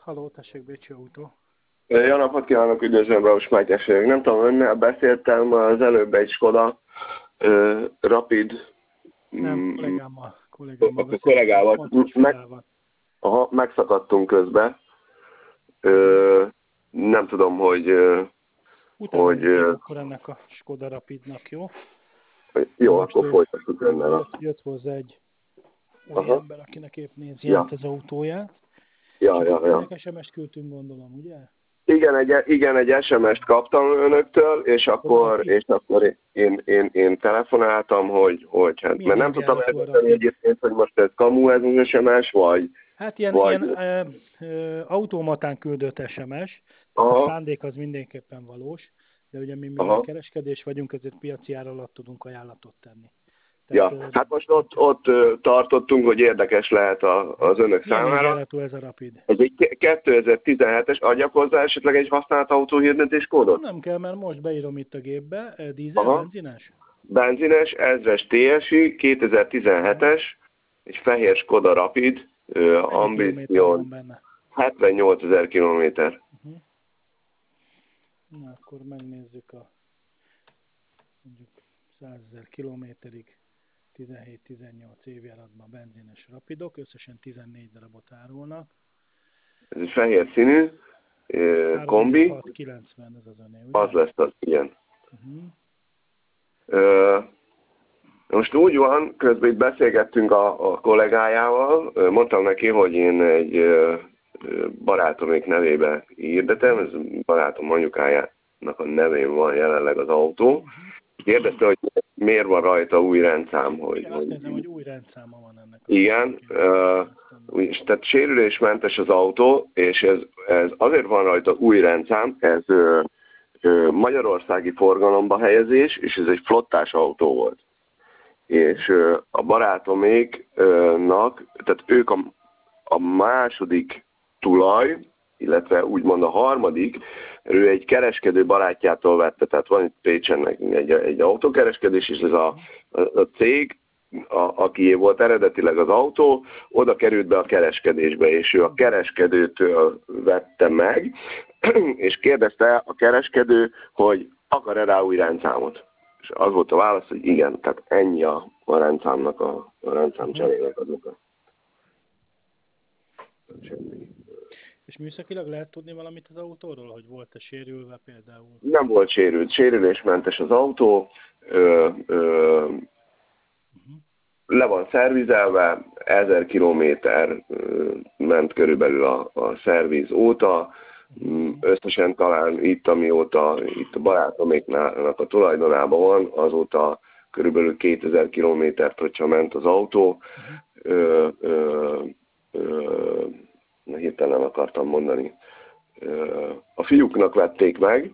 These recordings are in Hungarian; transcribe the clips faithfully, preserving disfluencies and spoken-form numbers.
Haló, tessék, Bécsi Autó. Jó napot kívánok, üdvözlöm, Braus Mátyás vagyok. Nem tudom, önnel beszéltem az előbb egy Skoda uh, Rapid. Nem, kollégámmal, kollégámmal A kollégával. Fontos Meg, van. aha, megszakadtunk közbe. Uh, nem tudom, hogy... Uh, hogy uh, akkor ennek a Skoda Rapidnak, jó? Jó, most akkor folytassuk önnel. Jött, jött hozzá egy olyan ember, akinek épp nézi ja. át az autóját. Ja, ja, ja. es em es-t küldtünk, gondolom, ugye? Igen, egy, igen, egy es em es-t kaptam önöktől, és akkor, és akkor én, én, én telefonáltam, hogy, hogy hát, mert nem tudtam eldönteni egyébként, hogy most ez kamu ez az es em es, vagy... Hát ilyen, vagy... ilyen e, e, automatán küldött es em es, a szándék az mindenképpen valós, de ugye mi mivel kereskedés vagyunk, ezért piaci ár alatt tudunk ajánlatot tenni. Tehát, ja, hát most ott, ott tartottunk, hogy érdekes lehet a, az önök milyen számára. Milyen ez a Rapid? Ez egy kétezer-tizenhetes, adjak hozzá esetleg egy használt autóhirdetés kódot? Nem kell, mert most beírom itt a gépbe. Dízel, Aha. benzines? Benzines, ezres té es i, kétezer-tizenhetes, egy fehér Skoda Rapid, Ambition, hetvennyolcezer kilométer. Uh-huh. Na, akkor megnézzük a mondjuk százezer kilométerig. tizenhét-tizennyolc évjáratban benzines Rapidok, összesen tizennégy darabot árulnak. Ez egy fehér színű, kombi. hatszázkilencven ez az öné, ugye? Az lesz az, igen. Uh-huh. Uh, most úgy van, közben itt beszélgettünk a, a kollégájával, mondtam neki, hogy én egy uh, barátomék nevébe hirdetem, ez barátom anyukájának a nevén van jelenleg az autó. Uh-huh. Kérdezte, hogy miért van rajta új rendszám. Hogy, igen, azt nézem, hogy új rendszáma van ennek. Igen, uh, és tehát sérülésmentes az autó, és ez, ez azért van rajta új rendszám, ez uh, uh, magyarországi forgalomba helyezés, és ez egy flottás autó volt. És uh, a barátoméknak, tehát ők a, a második tulaj, illetve úgymond a harmadik, ő egy kereskedő barátjától vette, tehát van itt Pécsen egy, egy autókereskedés, és ez a, a, a cég, a, akié volt eredetileg az autó, oda került be a kereskedésbe, és ő a kereskedőtől vette meg, és kérdezte a kereskedő, hogy akar-e rá új rendszámot. És az volt a válasz, hogy igen, tehát ennyi a, a rendszámnak, a, a rendszám cserének az oka. És műszakilag lehet tudni valamit az autóról, hogy volt-e sérülve például? Nem volt sérült, sérülésmentes az autó, ö, ö, uh-huh. le van szervizelve, ezer kilométer ment körülbelül a, a szerviz óta, uh-huh. összesen talán itt, amióta itt a barátoméknak a tulajdonában van, azóta körülbelül kétezer kilométert, hogyha ment az autó. Uh-huh. Ö, ö, ö, hirtelen akartam mondani. A fiúknak vették meg,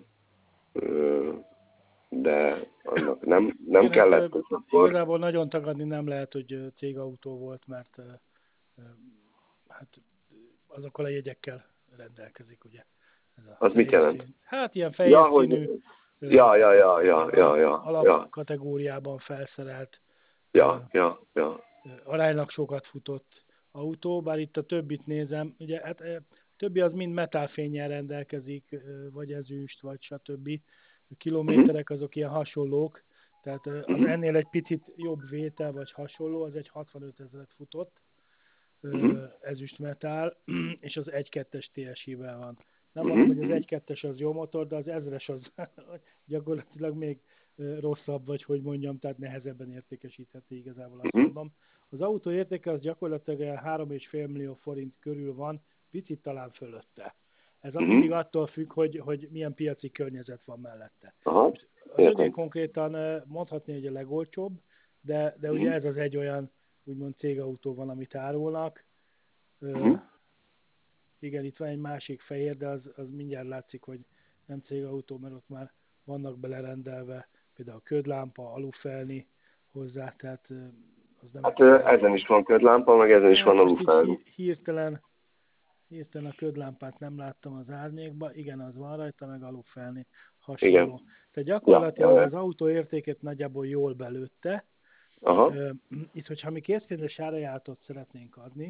de annak nem, nem igen, kellett. Hát, akkor... Igazából nagyon tagadni nem lehet, hogy cégautó volt, mert hát azokkal a jegyekkel rendelkezik, ugye. Ez a az mit jelent? Szín. Hát ilyen fehér ja, színű, hogy... ja, ja, ja, ja, ja, ja, alapkategóriában felszerelt, ja, ja, ja. aránylag sokat futott autó, bár itt a többit nézem, ugye hát többi az mind metálfénnyel rendelkezik, vagy ezüst, vagy stb. A kilométerek azok ilyen hasonlók, tehát az ennél egy picit jobb vétel, vagy hasonló, az egy hatvanöt ezret futott, ezüst metál, és az egy kettes té es i-vel van. Nem mondom, hogy az egy kettes az jó motor, de az ezres az gyakorlatilag még rosszabb, vagy hogy mondjam, tehát nehezebben értékesíthető, igazából azt mondom. Az autó értéke az gyakorlatilag három egész öt millió forint körül van, picit talán fölötte. Ez uh-huh. mindig attól függ, hogy, hogy milyen piaci környezet van mellette. Uh-huh. Az övé konkrétan mondhatni, hogy a legolcsóbb, de, de ugye ez az egy olyan úgymond cégautó van, amit árulnak. Uh-huh. Uh, igen, itt van egy másik fehér, de az, az mindjárt látszik, hogy nem cégautó, mert ott már vannak belerendelve például ködlámpa, alufelni hozzá, tehát az nem... Hát ezen is van ködlámpa, meg ezen is van alufelni. Hirtelen, hirtelen a ködlámpát nem láttam az árnyékba, igen, az van rajta, meg alufelni hasonló. Igen. Tehát gyakorlatilag ja, az autó értékét nagyjából jól belőtte. Aha. Itt, hogyha mi készpénzes árajánlatot szeretnénk adni,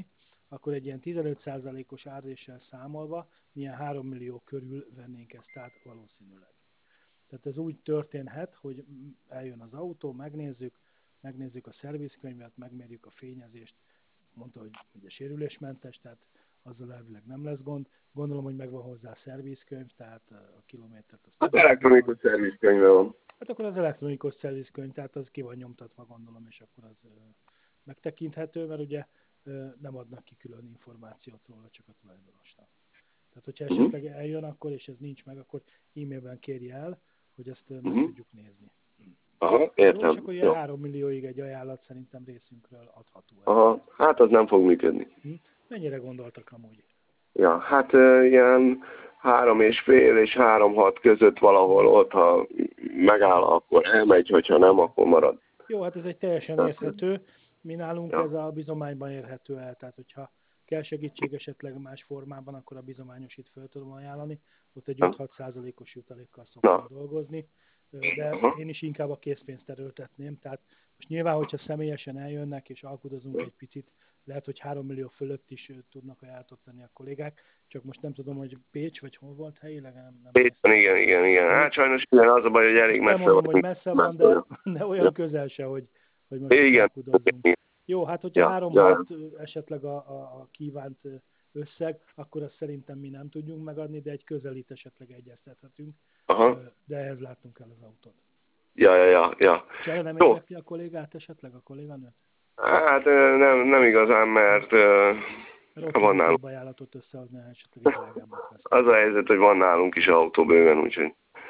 akkor egy ilyen tizenöt százalékos árréssel számolva milyen három millió körül vennénk ezt át valószínűleg. Tehát ez úgy történhet, hogy eljön az autó, megnézzük, megnézzük a szervizkönyvet, megmérjük a fényezést, mondta, hogy ugye sérülésmentes, tehát azzal elvileg nem lesz gond. Gondolom, hogy megvan hozzá a szervizkönyv, tehát a kilométert... Az elektronikus szervizkönyve van. Hát akkor az elektronikus szervizkönyv, tehát az ki van nyomtatva, gondolom, és akkor az megtekinthető, mert ugye nem adnak ki külön információt róla, csak a tulajdonosnak. Tehát, hogyha esetleg eljön akkor, és ez nincs meg, akkor e-mailben kérje el, hogy ezt meg uh-huh. tudjuk nézni. Aha, értem. Jó, és akkor ilyen három millióig egy ajánlat szerintem részünkről adható. Aha, hát az nem fog működni. Hm? Mennyire gondoltak amúgy? Ja, hát uh, ilyen három és fél és három hat között valahol ott, ha megáll, akkor elmegy, hogyha nem, akkor marad. Jó, hát ez egy teljesen érthető. Mi nálunk ja. ez a bizományban érhető el, tehát hogyha kell segítség esetleg más formában, akkor a bizományosít föl tudom ajánlani. Ott egy öt-hat százalékos jutalékkal szoktam dolgozni, de én is inkább a készpénzt erőltetném. Tehát most nyilván, hogyha személyesen eljönnek és alkudozunk egy picit, lehet, hogy három millió fölött is tudnak ajánlatot tenni a kollégák, csak most nem tudom, hogy Pécs vagy hol volt helyileg. Nem, nem Pécsen, igen, igen, igen. Hát sajnos igen, az a baj, hogy elég messze van. Nem mondom, hogy messze van, de, de olyan közel se, hogy, hogy most igen. alkudozzunk. Jó, hát hogyha ja, három-hat ja. esetleg a, a, a kívánt összeg, akkor azt szerintem mi nem tudjunk megadni, de egy közelít esetleg egyeztethetünk. Aha. De ehhez láttunk el az autót. Ja, ja, ja. ja. Csere nem érdekli a kollégát esetleg, a kolléganőt? Hát nem, nem igazán, mert uh, van nálunk ajánlatot összehozni, esetleg drágábbat vesz. Az a helyzet, hogy van nálunk is autó bőven, úgyhogy...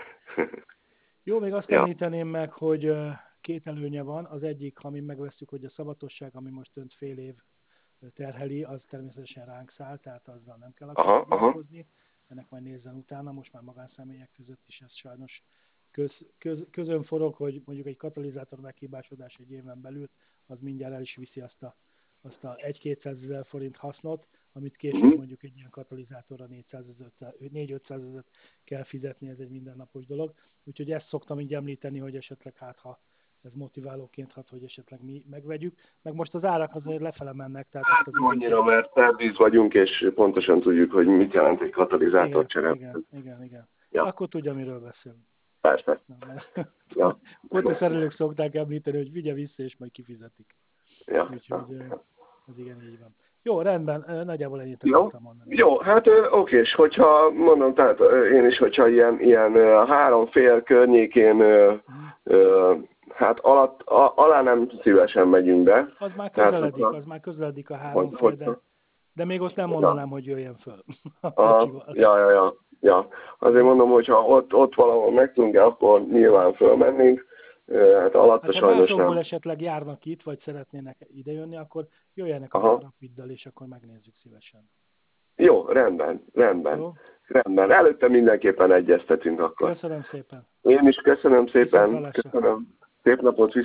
Jó, még azt ja. említeném meg, hogy két előnye van. Az egyik, ha mi megvesztük, hogy a szabatosság, ami most önt fél év terheli, az természetesen ránk száll, tehát azzal nem kell foglalkozni. Ennek majd nézzen utána, most már magánszemélyek között is ez sajnos köz, köz, közön forog, hogy mondjuk egy katalizátor meghibásodás egy éven belül, az mindjárt el is viszi azt a, azt a egy-kétszázezer forint hasznot, amit később mondjuk egy ilyen katalizátorra négy-ötszázezret kell fizetni, ez egy mindennapos dolog. Úgyhogy ezt szoktam így említeni, hogy esetleg hát ha ez motiválóként hat, hogy esetleg mi megvegyük. Meg most az árak azért lefele mennek. Tehát hát nem annyira, mert szerviz vagyunk, és pontosan tudjuk, hogy mit jelent egy katalizátor csere. Igen, igen, igen. Ja. Akkor tudja, miről beszélünk. Persze. Ja. Kocsiszerelők szokták említeni, hogy vigye vissza, és majd kifizetik. Ja. Úgyhogy ez igen, így van. Jó, rendben, nagyjából ennyit akartam mondani. Jó, hát oké, és hogyha mondom, tehát én is, hogyha ilyen, ilyen három fél környékén hmm. hát alatt, a, alá nem szívesen megyünk be. Az már közeledik, tehát, az már közeledik a három fél, de, de még ott nem mondanám, ja. hogy jöjjön föl. A, ja, ja, ja, ja. Azért mondom, hogyha ott, ott valahol megtudunk, akkor nyilván fölmennénk. Hát alatt hát, sajnos nem. Ha esetleg járnak itt, vagy szeretnének idejönni, akkor jöjjenek a Rapiddal, és akkor megnézzük szívesen. Jó, rendben, rendben. Jó. Rendben. Előtte mindenképpen egyeztetünk akkor. Köszönöm szépen. Én is köszönöm szépen. Köszönöm. Szép napot.